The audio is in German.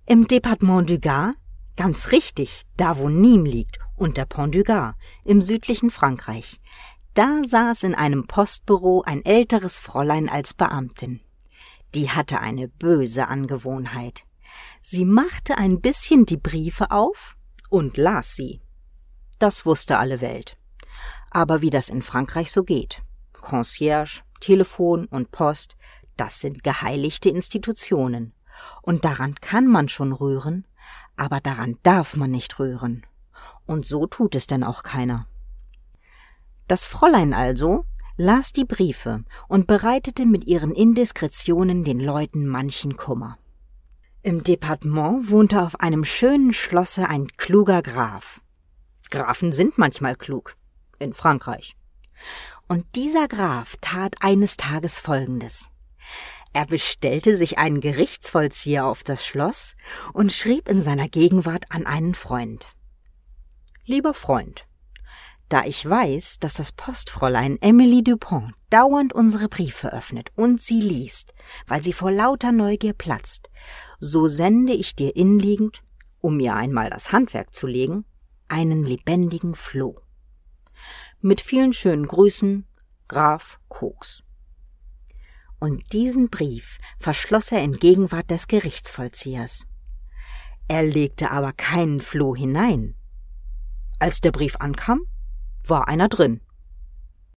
Im Departement du Gard, ganz richtig, da wo Nîmes liegt und der Pont du Gard, im südlichen Frankreich, da saß in einem Postbüro ein älteres Fräulein als Beamtin. Die hatte eine böse Angewohnheit. Sie machte ein bisschen die Briefe auf und las sie. Das wusste alle Welt. Aber wie das in Frankreich so geht. Concierge, Telefon und Post, das sind geheiligte Institutionen. Und daran kann man schon rühren, aber daran darf man nicht rühren. Und so tut es denn auch keiner. Das Fräulein also las die Briefe und bereitete mit ihren Indiskretionen den Leuten manchen Kummer. Im Departement wohnte auf einem schönen Schlosse ein kluger Graf. Grafen sind manchmal klug. In Frankreich. Und dieser Graf tat eines Tages Folgendes. Er bestellte sich einen Gerichtsvollzieher auf das Schloss und schrieb in seiner Gegenwart an einen Freund. Lieber Freund, da ich weiß, dass das Postfräulein Emilie Dupont dauernd unsere Briefe öffnet und sie liest, weil sie vor lauter Neugier platzt, so sende ich dir inliegend, um ihr einmal das Handwerk zu legen, einen lebendigen Floh. Mit vielen schönen Grüßen, Graf Koks. Und diesen Brief verschloss er in Gegenwart des Gerichtsvollziehers. Er legte aber keinen Floh hinein. Als der Brief ankam, war einer drin.